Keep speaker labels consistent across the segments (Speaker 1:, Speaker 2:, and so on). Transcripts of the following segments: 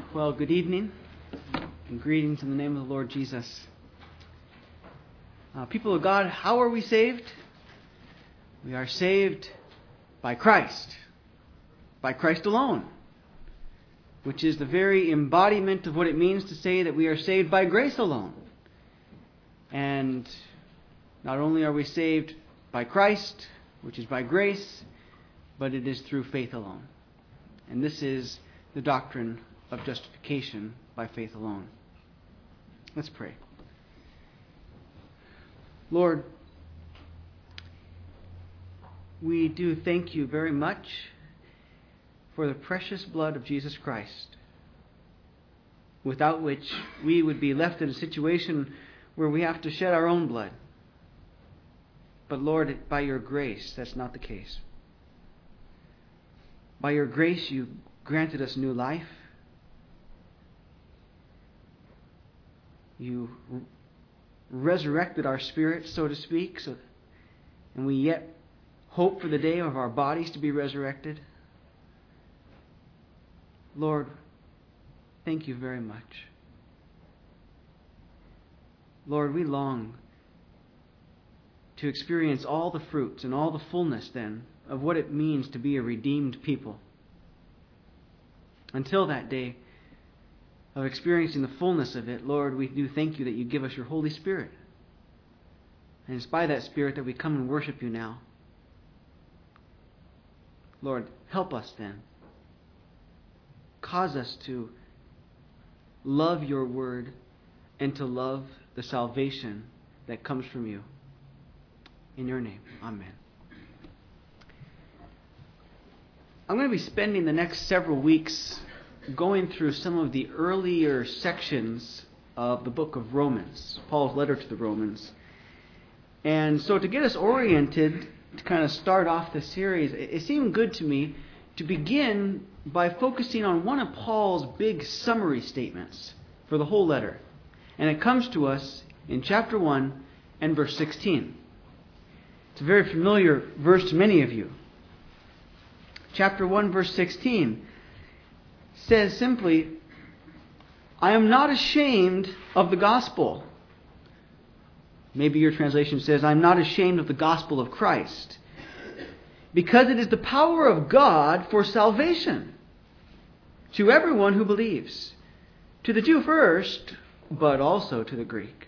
Speaker 1: Well, good evening and greetings in the name of the Lord Jesus. People of God, how are we saved? We are saved by Christ alone, which is the very embodiment of what it means to say that we are saved by grace alone. And not only are we saved by Christ, which is by grace, but it is through faith alone. And this is the doctrine of justification by faith alone. Let's pray. Lord, we do thank you very much for the precious blood of Jesus Christ, without which we would be left in a situation where we have to shed our own blood. But Lord, by your grace, that's not the case. By your grace, you granted us new life. You resurrected our spirits, so to speak, and we yet hope for the day of our bodies to be resurrected. Lord, thank you very much. Lord, we long to experience all the fruits and all the fullness then of what it means to be a redeemed people. Until that day of experiencing the fullness of it, Lord, we do thank you that you give us your Holy Spirit. And it's by that Spirit that we come and worship you now. Lord, help us then. Cause us to love your word and to love the salvation that comes from you. In your name, amen. I'm going to be spending the next several weeks going through some of the earlier sections of the book of Romans, Paul's letter to the Romans. And so to get us oriented, to kind of start off the series, it seemed good to me to begin by focusing on one of Paul's big summary statements for the whole letter. And it comes to us in chapter 1 and verse 16. It's a very familiar verse to many of you. Chapter 1, verse 16 says simply, I am not ashamed of the gospel. Maybe your translation says, I'm not ashamed of the gospel of Christ, because it is the power of God for salvation to everyone who believes, to the Jew first, but also to the Greek.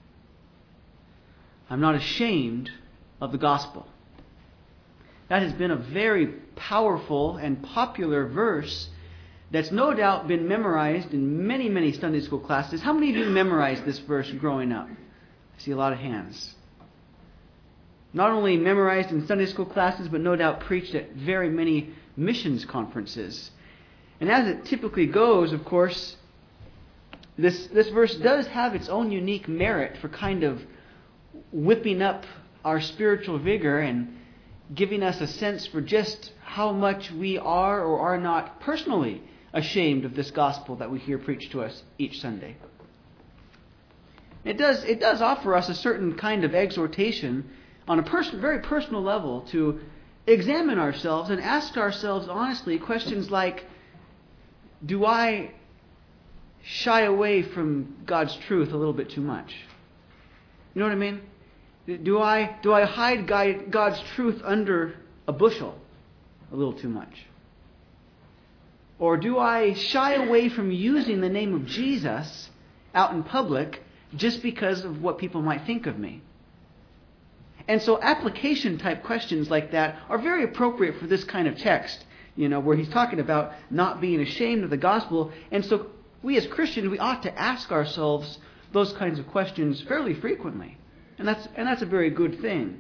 Speaker 1: I'm not ashamed of the gospel. That has been a very powerful and popular verse that's no doubt been memorized in many, many Sunday school classes. How many of you memorized this verse growing up? I see a lot of hands. Not only memorized in Sunday school classes, but no doubt preached at very many missions conferences. And as it typically goes, of course, this verse does have its own unique merit for kind of whipping up our spiritual vigor and giving us a sense for just how much we are or are not personally ashamed of this gospel that we hear preached to us each Sunday. It does offer us a certain kind of exhortation on a very personal level to examine ourselves and ask ourselves honestly questions like, do I shy away from God's truth a little bit too much? You know what I mean? Do I hide God's truth under a bushel a little too much? Or do I shy away from using the name of Jesus out in public just because of what people might think of me? And so application type questions like that are very appropriate for this kind of text, where he's talking about not being ashamed of the gospel. And so we as Christians, we ought to ask ourselves those kinds of questions fairly frequently. And that's a very good thing.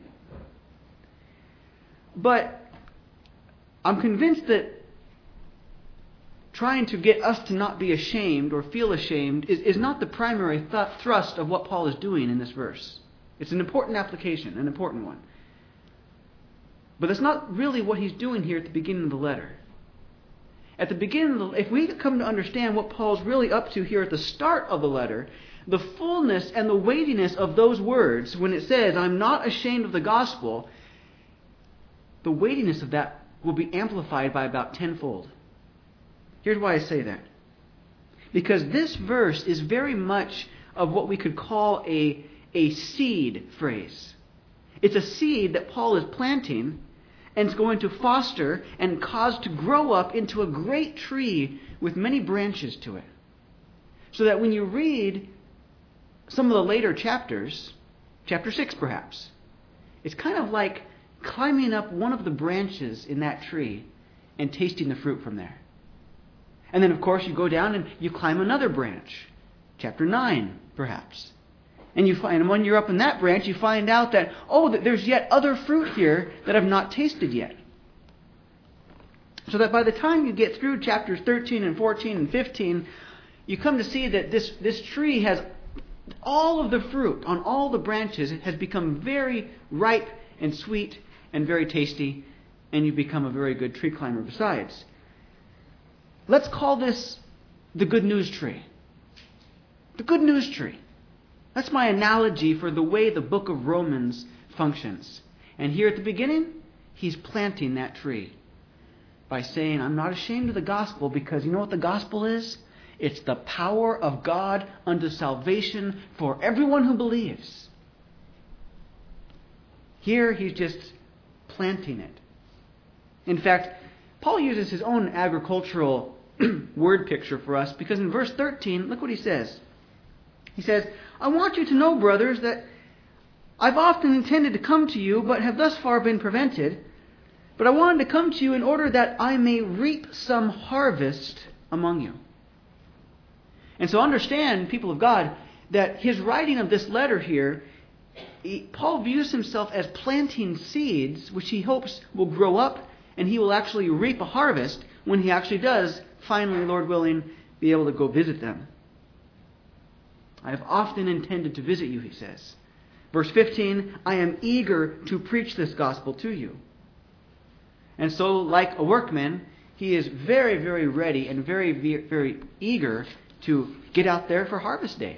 Speaker 1: But I'm convinced that trying to get us to not be ashamed or feel ashamed is not the primary thrust of what Paul is doing in this verse. It's an important application, an important one. But that's not really what he's doing here at the beginning of the letter. At the beginning, if we come to understand what Paul's really up to here at the start of the letter, the fullness and the weightiness of those words, when it says, I'm not ashamed of the gospel, the weightiness of that will be amplified by about tenfold. Here's why I say that. because this verse is very much of what we could call a seed phrase. It's a seed that Paul is planting and is going to foster and cause to grow up into a great tree with many branches to it. So that when you read some of the later chapters, chapter 6 perhaps, it's kind of like climbing up one of the branches in that tree and tasting the fruit from there. And then, of course, you go down and you climb another branch, chapter 9 perhaps. And when you're up in that branch, you find out that, that there's yet other fruit here that I've not tasted yet. So that by the time you get through chapters 13 and 14 and 15, you come to see that this tree has all of the fruit on all the branches. It has become very ripe and sweet and very tasty, and you become a very good tree climber besides. Let's call this the good news tree. The good news tree. That's my analogy for the way the book of Romans functions. And here at the beginning, he's planting that tree by saying, I'm not ashamed of the gospel, because you know what the gospel is? It's the power of God unto salvation for everyone who believes. Here he's just planting it. In fact, Paul uses his own agricultural word picture for us, because in verse 13, look what he says. He says, I want you to know, brothers, that I've often intended to come to you, but have thus far been prevented. But I wanted to come to you in order that I may reap some harvest among you. And so understand, people of God, that his writing of this letter here, Paul views himself as planting seeds, which he hopes will grow up, and he will actually reap a harvest when he actually does, finally, Lord willing, be able to go visit them. I have often intended to visit you, he says. Verse 15, I am eager to preach this gospel to you. And so, like a workman, he is very, very ready and very, very eager to get out there for harvest day.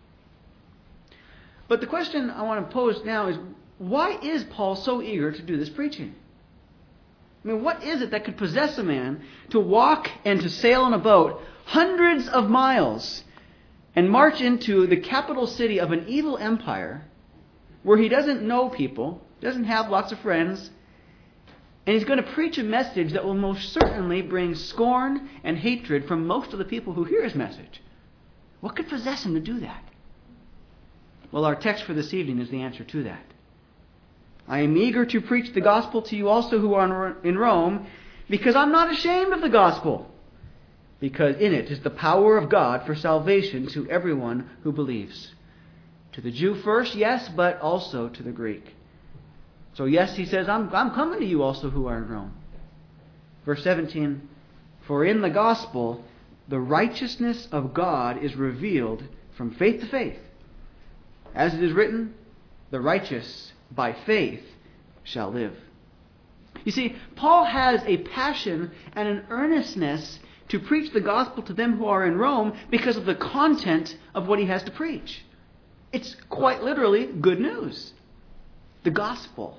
Speaker 1: But the question I want to pose now is, why is Paul so eager to do this preaching? I mean, what is it that could possess a man to walk and to sail on a boat hundreds of miles and march into the capital city of an evil empire where he doesn't know people, doesn't have lots of friends, and he's going to preach a message that will most certainly bring scorn and hatred from most of the people who hear his message? What could possess him to do that? Well, our text for this evening is the answer to that. I am eager to preach the gospel to you also who are in Rome, because I'm not ashamed of the gospel, because in it is the power of God for salvation to everyone who believes. To the Jew first, yes, but also to the Greek. So yes, he says, I'm coming to you also who are in Rome. Verse 17, for in the gospel the righteousness of God is revealed from faith to faith. As it is written, the righteous by faith shall live. You see, Paul has a passion and an earnestness to preach the gospel to them who are in Rome because of the content of what he has to preach. It's quite literally good news. The gospel.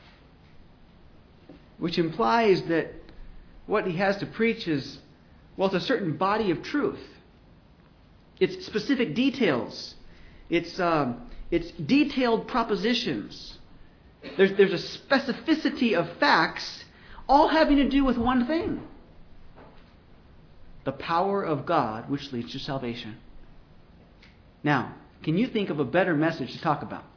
Speaker 1: Which implies that what he has to preach is, it's a certain body of truth. It's specific details. It's detailed propositions. There's a specificity of facts, all having to do with one thing. The power of God which leads to salvation. Now, can you think of a better message to talk about?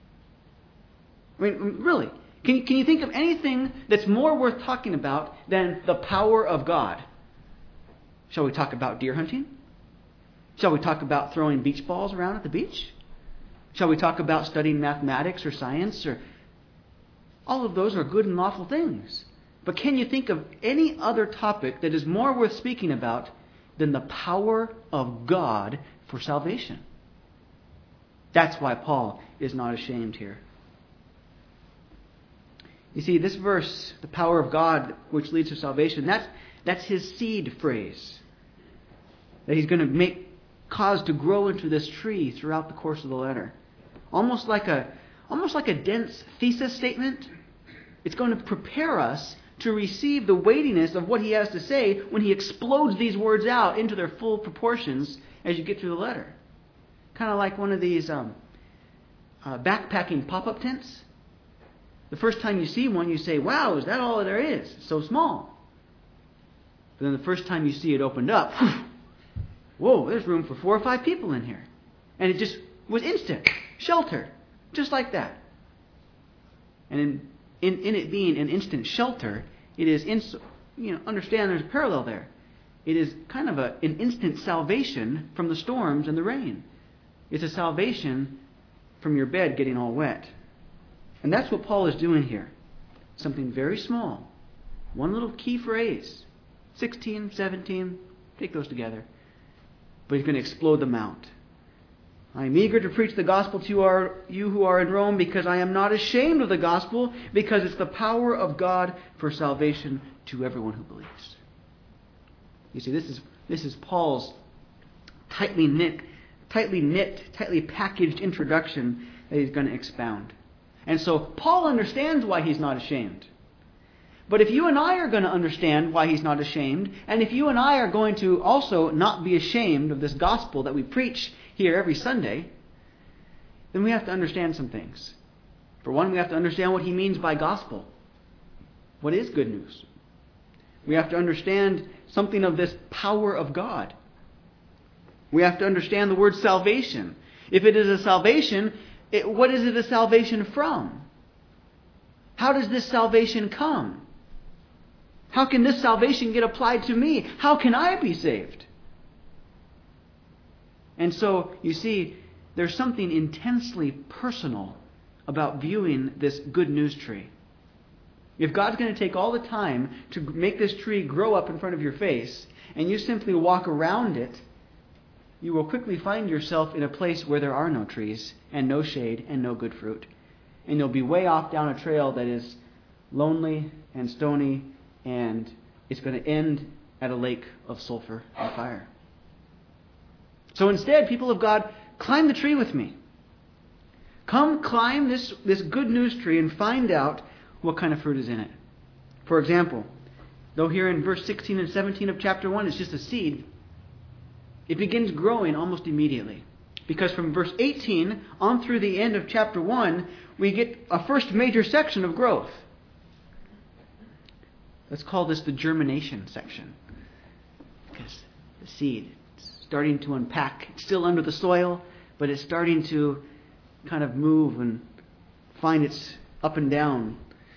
Speaker 1: I mean, really, can you think of anything that's more worth talking about than the power of God? Shall we talk about deer hunting? Shall we talk about throwing beach balls around at the beach? Shall we talk about studying mathematics or science? All of those are good and lawful things. But can you think of any other topic that is more worth speaking about than the power of God for salvation? That's why Paul is not ashamed here. You see, this verse, the power of God which leads to salvation, that's his seed phrase that he's going to cause to grow into this tree throughout the course of the letter. Almost like a dense thesis statement. It's going to prepare us to receive the weightiness of what he has to say when he explodes these words out into their full proportions as you get through the letter. Kind of like one of these backpacking pop-up tents. The first time you see one, you say, wow, is that all there is? It's so small. But then the first time you see it opened up, whoa, there's room for 4 or 5 people in here. And it just was instant, shelter, just like that. And in it being an instant shelter, it is, understand there's a parallel there. It is kind of an instant salvation from the storms and the rain. It's a salvation from your bed getting all wet. And that's what Paul is doing here. Something very small. One little key phrase. 16, 17, take those together. But he's going to explode them out. I am eager to preach the gospel to you who are in Rome, because I am not ashamed of the gospel, because it's the power of God for salvation to everyone who believes. You see, this is Paul's tightly knit, tightly packaged introduction that he's going to expound. And so Paul understands why he's not ashamed. But if you and I are going to understand why he's not ashamed, and if you and I are going to also not be ashamed of this gospel that we preach here every Sunday, then we have to understand some things. For one, we have to understand what he means by gospel. What is good news? We have to understand something of this power of God. We have to understand the word salvation. If it is a salvation, what is it a salvation from? How does this salvation come? How can this salvation get applied to me? How can I be saved? And so, you see, there's something intensely personal about viewing this good news tree. If God's going to take all the time to make this tree grow up in front of your face, and you simply walk around it, you will quickly find yourself in a place where there are no trees, and no shade, and no good fruit. And you'll be way off down a trail that is lonely and stony, and it's going to end at a lake of sulfur and fire. So instead, people of God, climb the tree with me. Come climb this good news tree and find out what kind of fruit is in it. For example, though here in verse 16 and 17 of chapter 1 it's just a seed, it begins growing almost immediately. Because from verse 18 on through the end of chapter 1, we get a first major section of growth. Let's call this the germination section. Because the seed is starting to unpack. It's still under the soil, but it's starting to kind of move and find its up and down.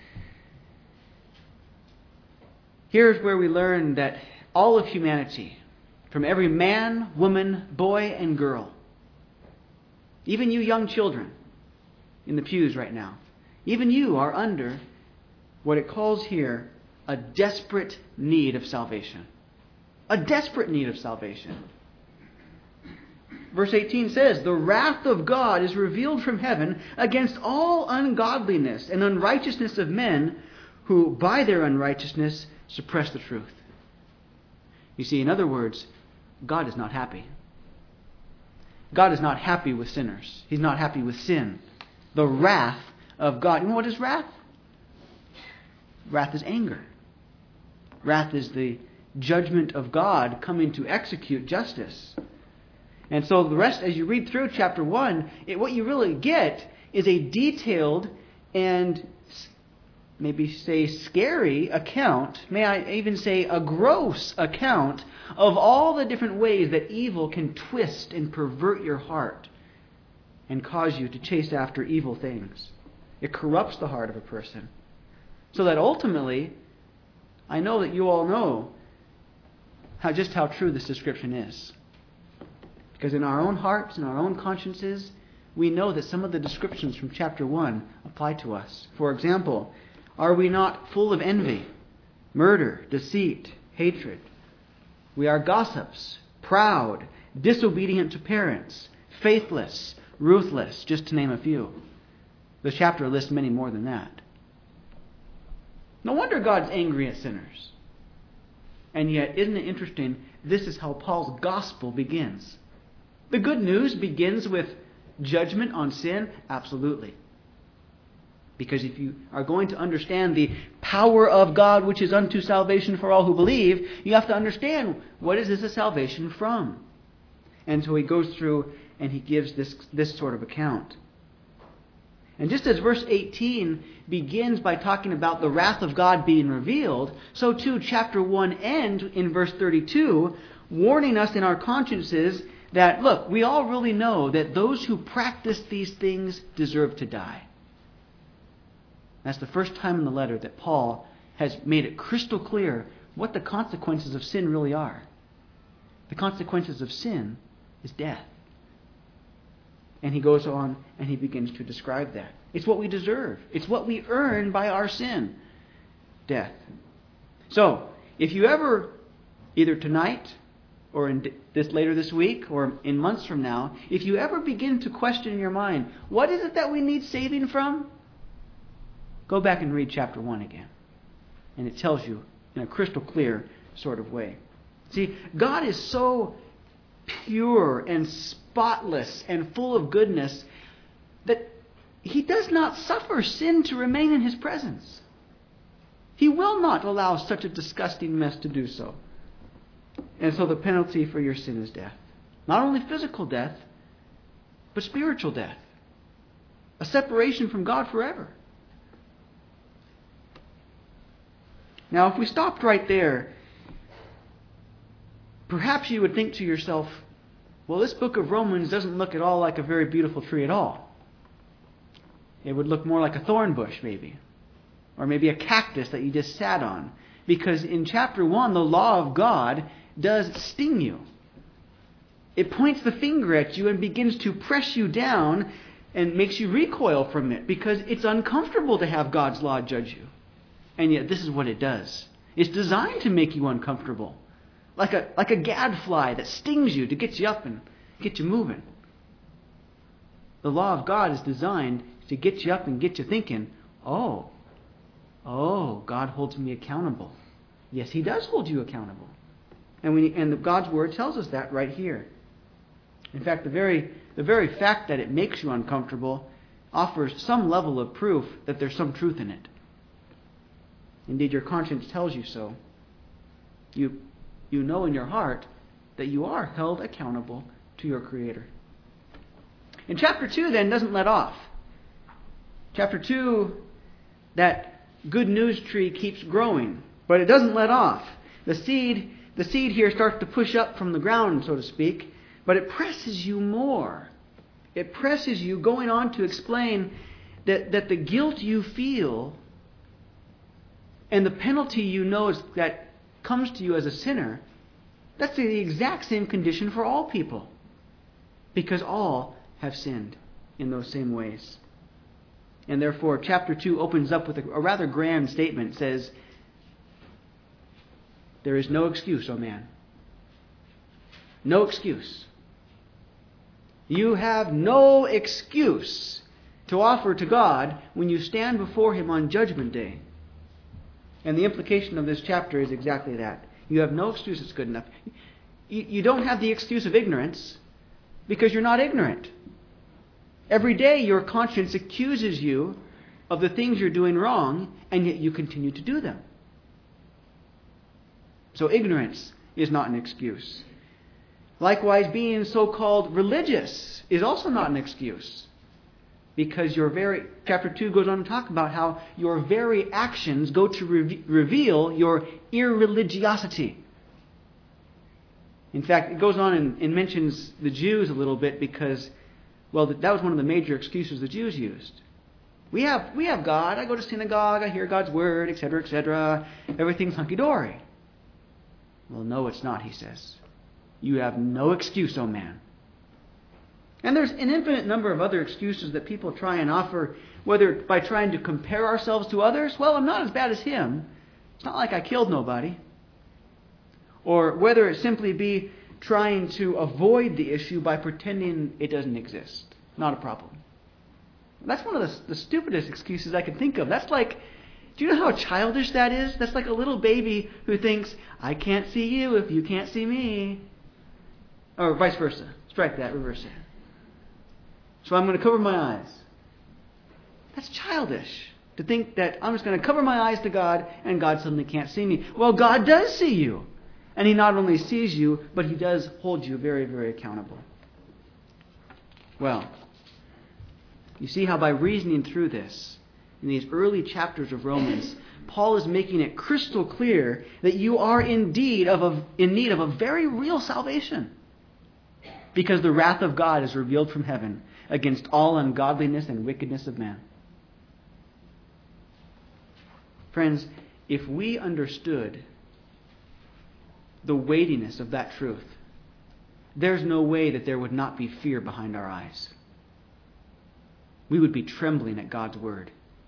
Speaker 1: Here's where we learn that all of humanity, from every man, woman, boy, and girl, even you young children in the pews right now, even you are under what it calls here a desperate need of salvation. A desperate need of salvation. Verse 18 says, "The wrath of God is revealed from heaven against all ungodliness and unrighteousness of men who by their unrighteousness suppress the truth." You see, in other words, God is not happy. God is not happy with sinners. He's not happy with sin. The wrath of God. You know what is wrath? Wrath is anger. Wrath is the judgment of God coming to execute justice. And so the rest, as you read through chapter 1, what you really get is a detailed and maybe say scary account, may I even say a gross account of all the different ways that evil can twist and pervert your heart and cause you to chase after evil things. It corrupts the heart of a person. So that ultimately, I know that you all know just how true this description is. Because in our own hearts and our own consciences, we know that some of the descriptions from chapter 1 apply to us. For example, are we not full of envy, murder, deceit, hatred? We are gossips, proud, disobedient to parents, faithless, ruthless, just to name a few. The chapter lists many more than that. No wonder God's angry at sinners. And yet, isn't it interesting? This is how Paul's gospel begins. The good news begins with judgment on sin? Absolutely. Because if you are going to understand the power of God which is unto salvation for all who believe, you have to understand, what is this a salvation from? And so he goes through and he gives this sort of account. And just as verse 18 begins by talking about the wrath of God being revealed, so too chapter 1 ends in verse 32, warning us in our consciences that, look, we all really know that those who practice these things deserve to die. That's the first time in the letter that Paul has made it crystal clear what the consequences of sin really are. The consequences of sin is death. And he goes on and he begins to describe that. It's what we deserve. It's what we earn by our sin. Death. So, if you ever, either tonight or later this week or in months from now, if you ever begin to question in your mind, what is it that we need saving from? Go back and read chapter 1 again. And it tells you in a crystal clear sort of way. See, God is so pure and spotless and full of goodness that he does not suffer sin to remain in his presence. He will not allow such a disgusting mess to do so. And so the penalty for your sin is death. Not only physical death, but spiritual death. A separation from God forever. Now, if we stopped right there, perhaps you would think to yourself, well, this book of Romans doesn't look at all like a very beautiful tree at all. It would look more like a thorn bush, maybe. Or maybe a cactus that you just sat on. Because in chapter 1, the law of God does sting you. It points the finger at you and begins to press you down and makes you recoil from it. Because it's uncomfortable to have God's law judge you. And yet this is what it does. It's designed to make you uncomfortable. Like a gadfly that stings you to get you up and get you moving. The law of God is designed to get you up and get you thinking, oh, God holds me accountable. Yes, he does hold you accountable. And God's Word tells us that right here. In fact, the very fact that it makes you uncomfortable offers some level of proof that there's some truth in it. Indeed, your conscience tells you so. You know in your heart that you are held accountable to your Creator. And chapter 2 then doesn't let off. Chapter 2, that good news tree keeps growing, but it doesn't let off. The seed here starts to push up from the ground, so to speak, but it presses you more. It presses you, going on to explain that the guilt you feel and the penalty you know that comes to you as a sinner, that's the exact same condition for all people. Because all have sinned in those same ways. And therefore, chapter 2 opens up with a rather grand statement. It says, there is no excuse, O man. No excuse. You have no excuse to offer to God when you stand before Him on Judgment Day. And the implication of this chapter is exactly that. You have no excuse that's good enough. You don't have the excuse of ignorance because you're not ignorant. Every day your conscience accuses you of the things you're doing wrong, and yet you continue to do them. So ignorance is not an excuse. Likewise, being so-called religious is also not an excuse. Because chapter 2 goes on to talk about how your very actions go to reveal your irreligiosity. In fact, it goes on and mentions the Jews a little bit because, well, that was one of the major excuses the Jews used. We have God. I go to synagogue. I hear God's word, etc., etc. Everything's hunky-dory. Well, no, it's not, he says. You have no excuse, O man. And there's an infinite number of other excuses that people try and offer, whether by trying to compare ourselves to others. Well, I'm not as bad as him. It's not like I killed nobody. Or whether it simply be trying to avoid the issue by pretending it doesn't exist. Not a problem. That's one of the stupidest excuses I can think of. That's like, do you know how childish that is? That's like a little baby who thinks, I can't see you if you can't see me. Or vice versa. Strike that, reverse it. So I'm going to cover my eyes. That's childish. To think that I'm just going to cover my eyes to God and God suddenly can't see me. Well, God does see you. And He not only sees you, but He does hold you very, very accountable. Well, you see how by reasoning through this, in these early chapters of Romans, Paul is making it crystal clear that you are indeed in need of a very real salvation. Because the wrath of God is revealed from heaven against all ungodliness and wickedness of man. Friends, if we understood the weightiness of that truth, there's no way that there would not be fear behind our eyes. We would be trembling at God's word.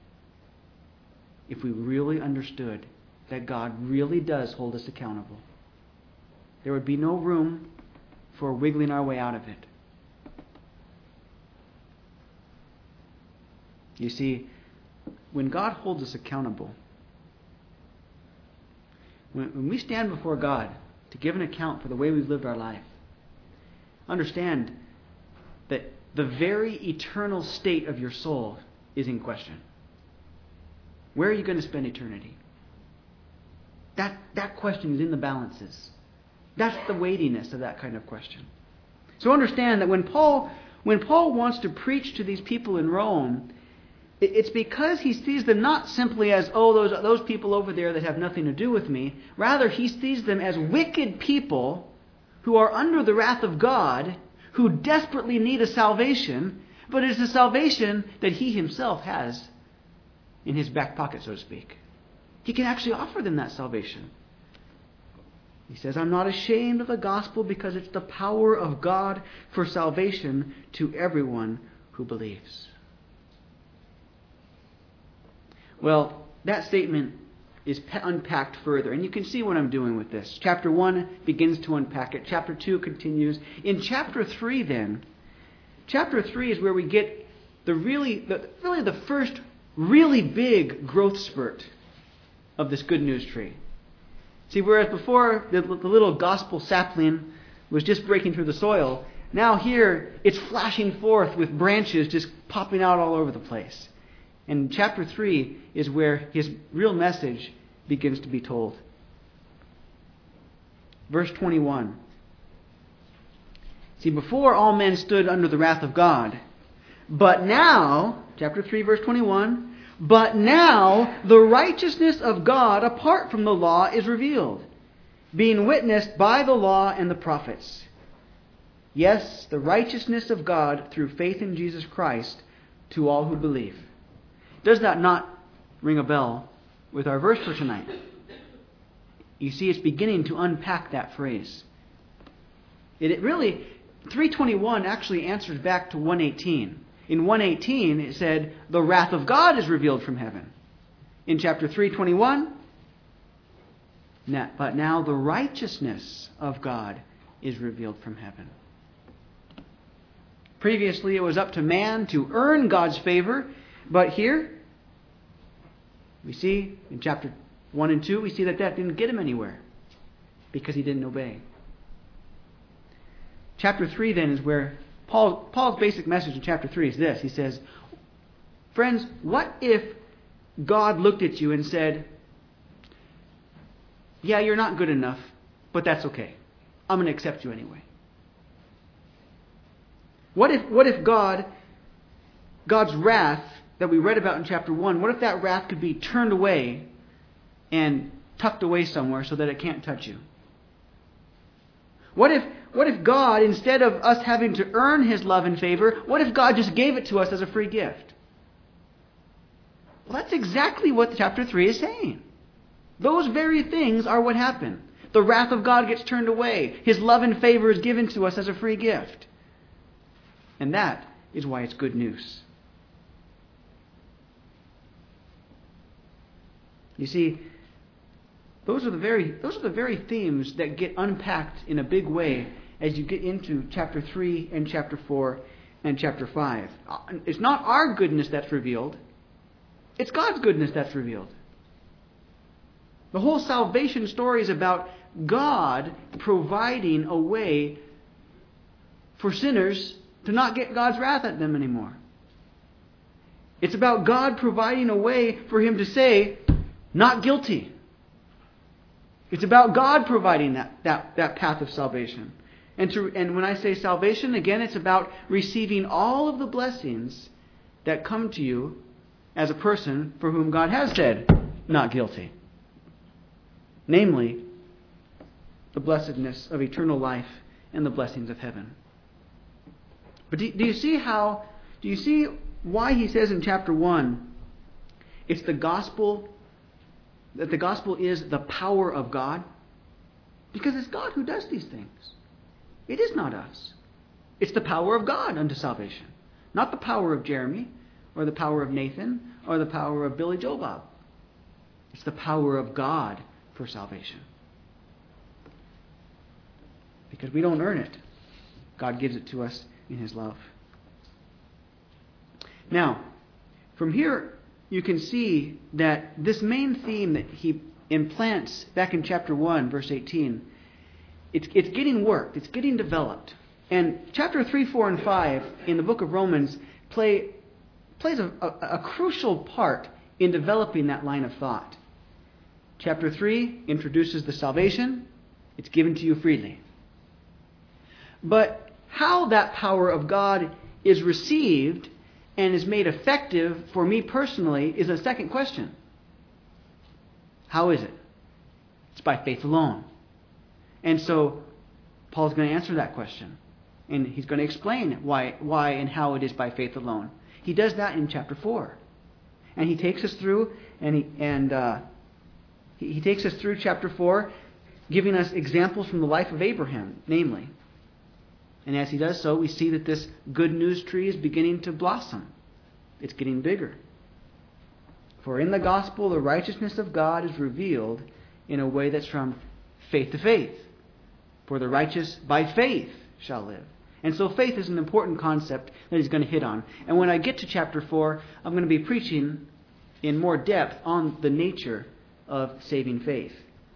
Speaker 1: If we really understood that God really does hold us accountable, there would be no room for wiggling our way out of it. You see, when God holds us accountable, when we stand before God to give an account for the way we've lived our life, understand that the very eternal state of your soul is in question. Where are you going to spend eternity? That question is in the balances. That's the weightiness of that kind of question. So understand that when Paul wants to preach to these people in Rome, it's because he sees them not simply as, those people over there that have nothing to do with me. Rather, he sees them as wicked people who are under the wrath of God, who desperately need a salvation, but it's a salvation that he himself has in his back pocket, so to speak. He can actually offer them that salvation. He says, I'm not ashamed of the gospel because it's the power of God for salvation to everyone who believes. Well, that statement is unpacked further, and you can see what I'm doing with this. Chapter 1 begins to unpack it. Chapter 2 continues. In chapter 3 then, chapter 3 is where we get the first really big growth spurt of this good news tree. See, whereas before the little gospel sapling was just breaking through the soil, now here it's flashing forth with branches just popping out all over the place. And chapter 3 is where his real message begins to be told. Verse 21. See, before all men stood under the wrath of God, but now, chapter 3, verse 21, but now the righteousness of God apart from the law is revealed, being witnessed by the law and the prophets. Yes, the righteousness of God through faith in Jesus Christ to all who believe. Does that not ring a bell with our verse for tonight? You see, it's beginning to unpack that phrase. It really, 3:21 actually answers back to 1:18. In 1:18, it said, the wrath of God is revealed from heaven. In chapter 3:21, but now the righteousness of God is revealed from heaven. Previously, it was up to man to earn God's favor, but here, we see in chapter 1 and 2, we see that didn't get him anywhere because he didn't obey. Chapter 3 then is where Paul's basic message in chapter 3 is this. He says, friends, what if God looked at you and said, yeah, you're not good enough, but that's okay. I'm going to accept you anyway. What if God's wrath that we read about in chapter 1, what if that wrath could be turned away and tucked away somewhere so that it can't touch you? What if God, instead of us having to earn His love and favor, what if God just gave it to us as a free gift? Well, that's exactly what chapter 3 is saying. Those very things are what happen. The wrath of God gets turned away. His love and favor is given to us as a free gift. And that is why it's good news. You see, those are the very themes that get unpacked in a big way as you get into chapter 3 and chapter 4 and chapter 5. It's not our goodness that's revealed. It's God's goodness that's revealed. The whole salvation story is about God providing a way for sinners to not get God's wrath at them anymore. It's about God providing a way for him to say, not guilty. It's about God providing that path of salvation. And when I say salvation, again, it's about receiving all of the blessings that come to you as a person for whom God has said, not guilty. Namely, the blessedness of eternal life and the blessings of heaven. But do you see why he says in chapter 1, it's the gospel, that the gospel is the power of God? Because it's God who does these things. It is not us. It's the power of God unto salvation. Not the power of Jeremy, or the power of Nathan, or the power of Billy Joe Bob. It's the power of God for salvation. Because we don't earn it. God gives it to us in his love. Now, from here you can see that this main theme that he implants back in chapter 1, verse 18, it's getting worked, it's getting developed. And chapter 3, 4, and 5 in the book of Romans plays a crucial part in developing that line of thought. Chapter 3 introduces the salvation. It's given to you freely. But how that power of God is received and is made effective for me personally is a second question. How is it? It's by faith alone. And so Paul's going to answer that question. And he's going to explain why and how it is by faith alone. He does that in chapter 4. And he takes us through he takes us through chapter 4, giving us examples from the life of Abraham, namely. And as he does so, we see that this good news tree is beginning to blossom. It's getting bigger. For in the gospel, the righteousness of God is revealed in a way that's from faith to faith. For the righteous by faith shall live. And so faith is an important concept that he's going to hit on. And when I get to chapter 4, I'm going to be preaching in more depth on the nature of saving faith.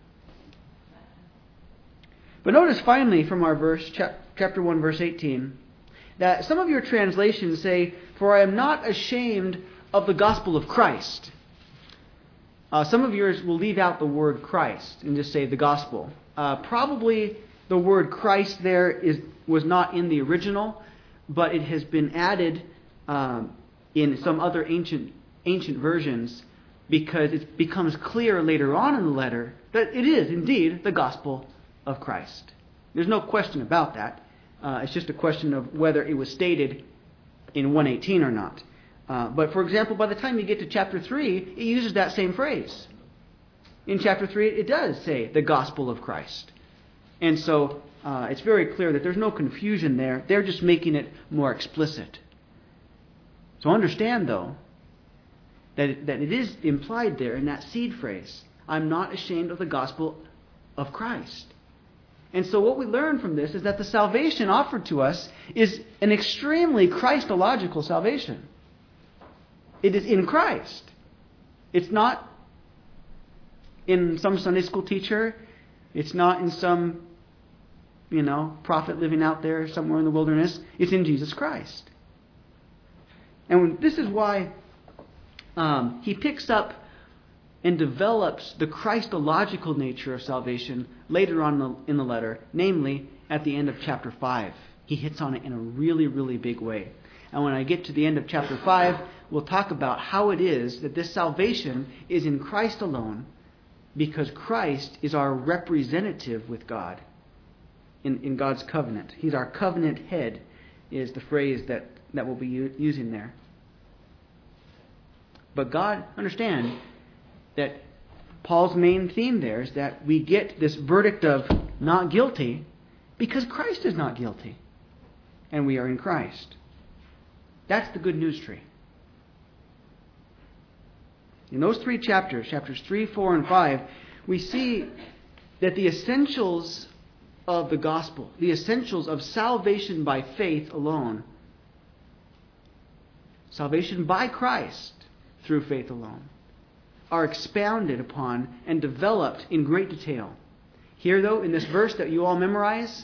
Speaker 1: But notice finally from our verse, chapter 1, verse 18, that some of your translations say, "For I am not ashamed of the gospel of Christ." Some of yours will leave out the word Christ and just say the gospel. Probably the word Christ there was not in the original, but it has been added in some other ancient versions because it becomes clear later on in the letter that it is indeed the gospel of Christ. There's no question about that. It's just a question of whether it was stated in 1:18 or not. But for example, by the time you get to chapter 3, it uses that same phrase. In chapter 3, it does say the gospel of Christ. And so it's very clear that there's no confusion there. They're just making it more explicit. So understand, though, that it is implied there in that seed phrase. I'm not ashamed of the gospel of Christ. And so what we learn from this is that the salvation offered to us is an extremely Christological salvation. It is in Christ. It's not in some Sunday school teacher. It's not in some, prophet living out there somewhere in the wilderness. It's in Jesus Christ. And this is why he picks up and develops the Christological nature of salvation later on in the letter, namely at the end of chapter 5. He hits on it in a really, really big way. And when I get to the end of chapter 5, we'll talk about how it is that this salvation is in Christ alone, because Christ is our representative with God in God's covenant. He's our covenant head, is the phrase that we'll be using there. But God, understand that Paul's main theme there is that we get this verdict of not guilty because Christ is not guilty. And we are in Christ. That's the good news tree. In those three chapters 3, 4, and 5, we see that the essentials of the gospel, the essentials of salvation by faith alone, salvation by Christ through faith alone, are expounded upon and developed in great detail. Here, though, in this verse that you all memorize,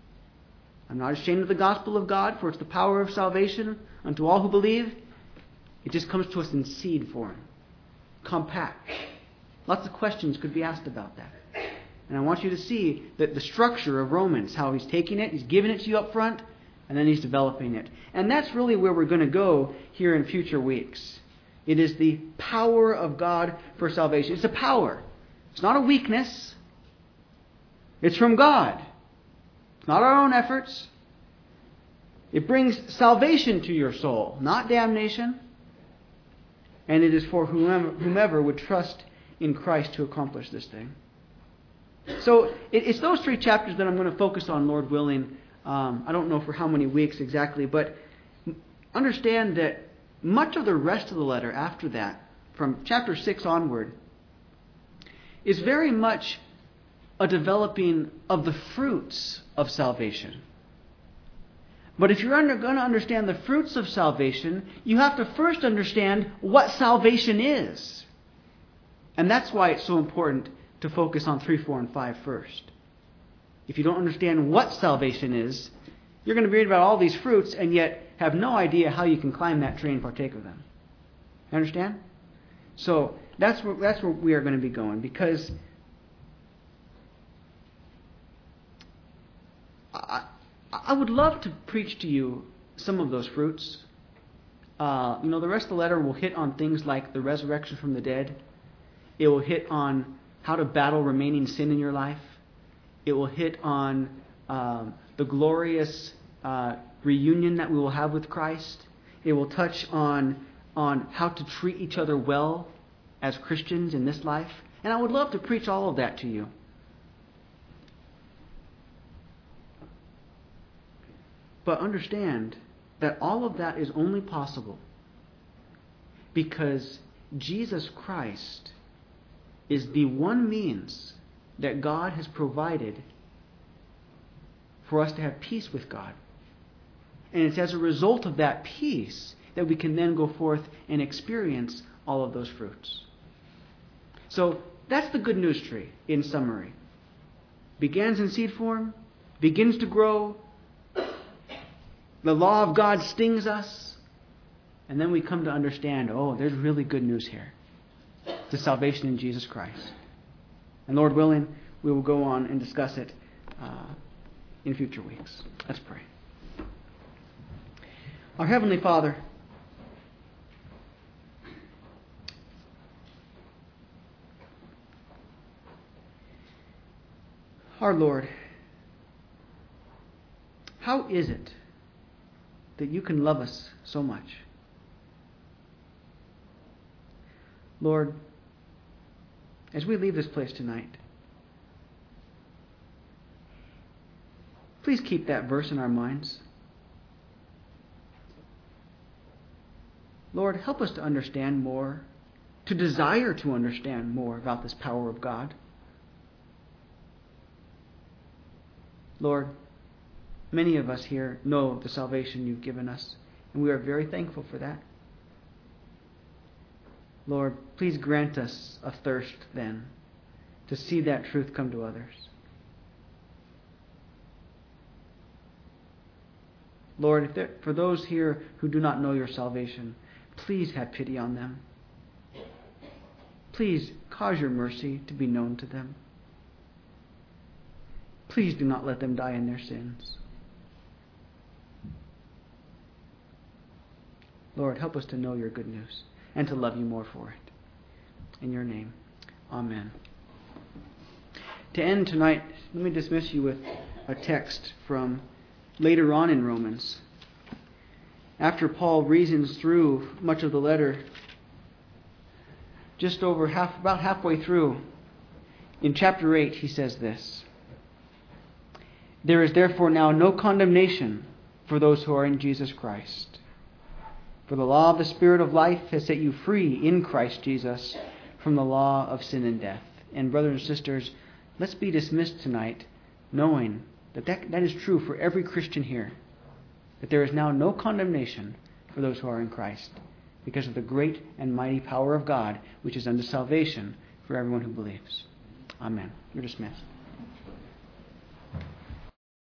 Speaker 1: I'm not ashamed of the gospel of God, for it's the power of salvation unto all who believe. It just comes to us in seed form, compact. Lots of questions could be asked about that. And I want you to see that the structure of Romans, how he's taking it, he's giving it to you up front, and then he's developing it. And that's really where we're going to go here in future weeks. It is the power of God for salvation. It's a power. It's not a weakness. It's from God. It's not our own efforts. It brings salvation to your soul, not damnation. And it is for whomever would trust in Christ to accomplish this thing. So it's those 3 chapters that I'm going to focus on, Lord willing. I don't know for how many weeks exactly, but understand that much of the rest of the letter after that, from chapter 6 onward, is very much a developing of the fruits of salvation. But if you're going to understand the fruits of salvation, you have to first understand what salvation is. And that's why it's so important to focus on 3, 4, and 5 first. If you don't understand what salvation is, you're going to read about all these fruits and yet have no idea how you can climb that tree and partake of them. You understand? So that's where we are going to be going, because I would love to preach to you some of those fruits. The rest of the letter will hit on things like the resurrection from the dead. It will hit on how to battle remaining sin in your life. It will hit on the glorious reunion that we will have with Christ. It will touch on how to treat each other well as Christians in this life. And I would love to preach all of that to you. But understand that all of that is only possible because Jesus Christ is the one means that God has provided for us to have peace with God. And it's as a result of that peace that we can then go forth and experience all of those fruits. So that's the good news tree in summary. Begins in seed form, begins to grow. The law of God stings us. And then we come to understand, there's really good news here. The salvation in Jesus Christ. And Lord willing, we will go on and discuss it in future weeks. Let's pray. Our Heavenly Father, our Lord, how is it that you can love us so much? Lord, as we leave this place tonight, please keep that verse in our minds. Lord, help us to understand more, to desire to understand more about this power of God. Lord, many of us here know the salvation you've given us, and we are very thankful for that. Lord, please grant us a thirst then to see that truth come to others. Lord, for those here who do not know your salvation, please have pity on them. Please cause your mercy to be known to them. Please do not let them die in their sins. Lord, help us to know your good news and to love you more for it. In your name, amen. To end tonight, let me dismiss you with a text from later on in Romans. After Paul reasons through much of the letter, about halfway through, in chapter 8, he says this: "There is therefore now no condemnation for those who are in Jesus Christ. For the law of the Spirit of life has set you free in Christ Jesus from the law of sin and death." And brothers and sisters, let's be dismissed tonight knowing that is true for every Christian here. That there is now no condemnation for those who are in Christ because of the great and mighty power of God which is unto salvation for everyone who believes. Amen. You're dismissed.